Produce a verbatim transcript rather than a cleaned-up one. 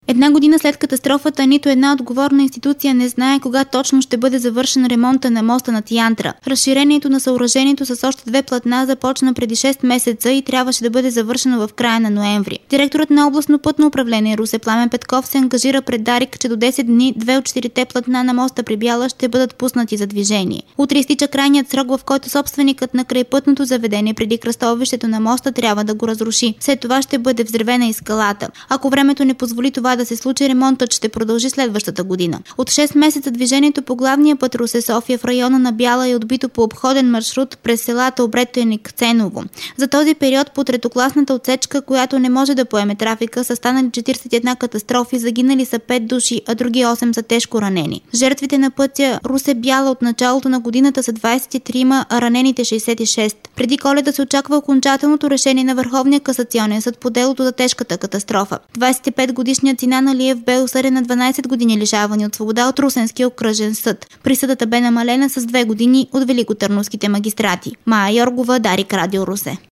Една година след катастрофата нито една отговорна институция не знае кога точно ще бъде завършен ремонта на моста над Янтра. Разширението на съоръжението с още две платна започна преди шест месеца и трябваше да бъде завършено в края на ноември. Директорът на областно пътно управление Русе Пламен Петков се ангажира пред Дарик, че до десет дни две от четирите платна на моста при Бяла ще бъдат пуснати за движение. Утре изтича крайният срок, в който собственикът на крайпътното заведение преди кръстовището на моста трябва да го разруши. След това ще бъде взривена и скалата. Ако времето не позволи това да се случи, ремонтът ще продължи следващата година. От шест месеца движението по главния път Русе-София в района на Бяла е отбито по обходен маршрут през селата Обретеник, Ценово. За този период по третокласната отсечка, която не може да поеме трафика, са станали четиридесет и една катастрофи, загинали са пет души, а други осем са тежко ранени. Жертвите на пътя Русе-Бяла от началото на годината са двадесет и три, а ранените шестдесет и шест. Преди Коледа се очаква окончателното решение на Върховния касационен съд по делото за тежката катастрофа. двадесет и пет годишният Синан Алиев бе осъден на дванадесет години лишаване от свобода от Русенския окръжен съд. Присъдата бе намалена с две години от великотърновските магистрати. Мая Йоргова, Дарик, Радио Русе.